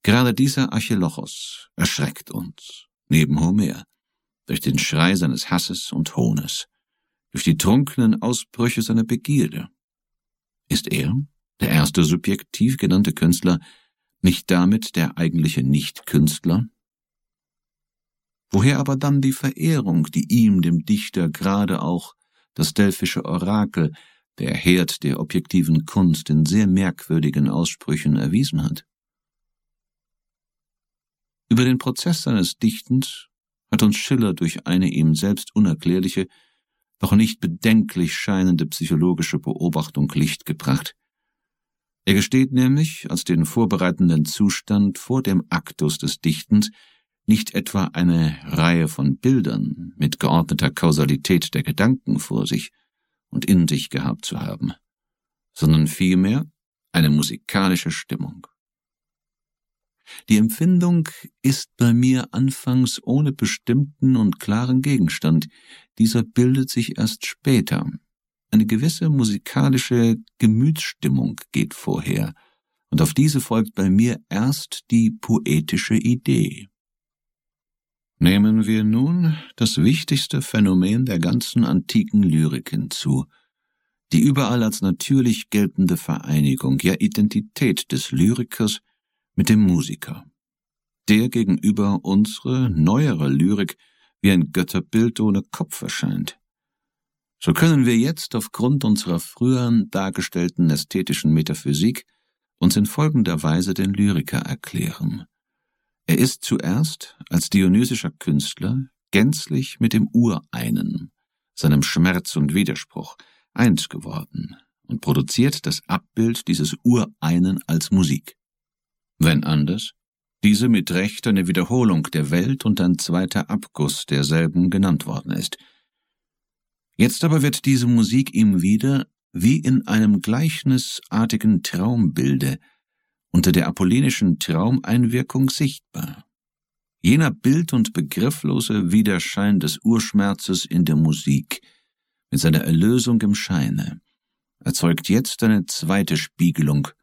Gerade dieser Archilochos erschreckt uns, neben Homer, durch den Schrei seines Hasses und Hohnes, durch die trunkenen Ausbrüche seiner Begierde. Ist er, der erste subjektiv genannte Künstler, nicht damit der eigentliche Nicht-Künstler? Woher aber dann die Verehrung, die ihm, dem Dichter, gerade auch das delphische Orakel, der Herd der objektiven Kunst, in sehr merkwürdigen Aussprüchen erwiesen hat? Über den Prozess seines Dichtens hat uns Schiller durch eine ihm selbst unerklärliche, doch nicht bedenklich scheinende psychologische Beobachtung Licht gebracht. Er gesteht nämlich als den vorbereitenden Zustand vor dem Aktus des Dichtens nicht etwa eine Reihe von Bildern mit geordneter Kausalität der Gedanken vor sich und in sich gehabt zu haben, sondern vielmehr eine musikalische Stimmung. Die Empfindung ist bei mir anfangs ohne bestimmten und klaren Gegenstand, dieser bildet sich erst später. Eine gewisse musikalische Gemütsstimmung geht vorher, und auf diese folgt bei mir erst die poetische Idee. Nehmen wir nun das wichtigste Phänomen der ganzen antiken Lyrik hinzu, die überall als natürlich geltende Vereinigung, ja Identität des Lyrikers mit dem Musiker, der gegenüber unsere neuere Lyrik wie ein Götterbild ohne Kopf erscheint. So können wir jetzt aufgrund unserer früheren dargestellten ästhetischen Metaphysik uns in folgender Weise den Lyriker erklären. Er ist zuerst als dionysischer Künstler gänzlich mit dem Ureinen, seinem Schmerz und Widerspruch, eins geworden und produziert das Abbild dieses Ureinen als Musik. Wenn anders, diese mit Recht eine Wiederholung der Welt und ein zweiter Abguss derselben genannt worden ist. Jetzt aber wird diese Musik ihm wieder, wie in einem gleichnisartigen Traumbilde, unter der apollinischen Traumeinwirkung sichtbar. Jener bild- und begrifflose Widerschein des Urschmerzes in der Musik, mit seiner Erlösung im Scheine, erzeugt jetzt eine zweite Spiegelung